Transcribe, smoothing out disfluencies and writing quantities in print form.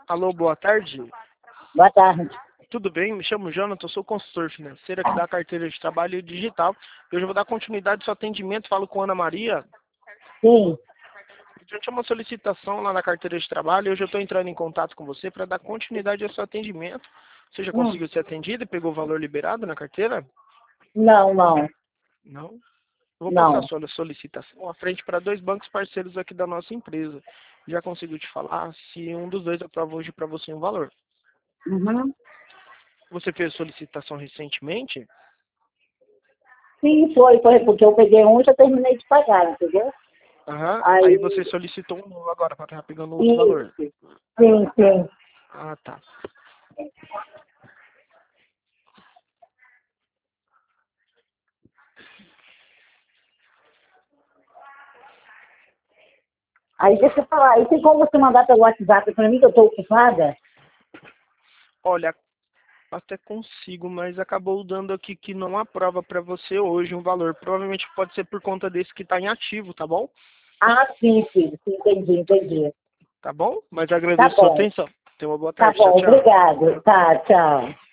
Alô, boa tarde. Boa tarde. Tudo bem? Me chamo Jonathan, sou consultor financeiro aqui da carteira de trabalho digital. Eu já vou dar continuidade ao seu atendimento, falo com Ana Maria. Sim. Eu tinha uma solicitação lá na carteira de trabalho, eu já estou entrando em contato com você para dar continuidade ao seu atendimento. Você já conseguiu ser atendido e pegou o valor liberado na carteira? Não, não, Não? Eu vou passar a não. sua solicitação à frente para 2 bancos parceiros aqui da nossa empresa. Já conseguiu te falar se um dos dois aprova hoje para você um valor. Uhum. Você fez solicitação recentemente? Sim, foi, porque eu peguei um e já terminei de pagar, entendeu? Aham. Aí Aí, você solicitou um novo agora para estar pegando outro valor. isso. Sim, sim. Ah, tá. Aí deixa eu falar, e tem como você mandar pelo WhatsApp pra mim que eu tô ocupada? Olha, até consigo, mas acabou dando aqui que não aprova para você hoje um valor. Provavelmente pode ser por conta desse que está em ativo, tá bom? Ah, sim, sim, sim, entendi. Tá bom? Mas Tá agradeço a sua bom, atenção. Tenha uma boa tá tarde. Tchau, bom, tchau. obrigado. Tá, tchau.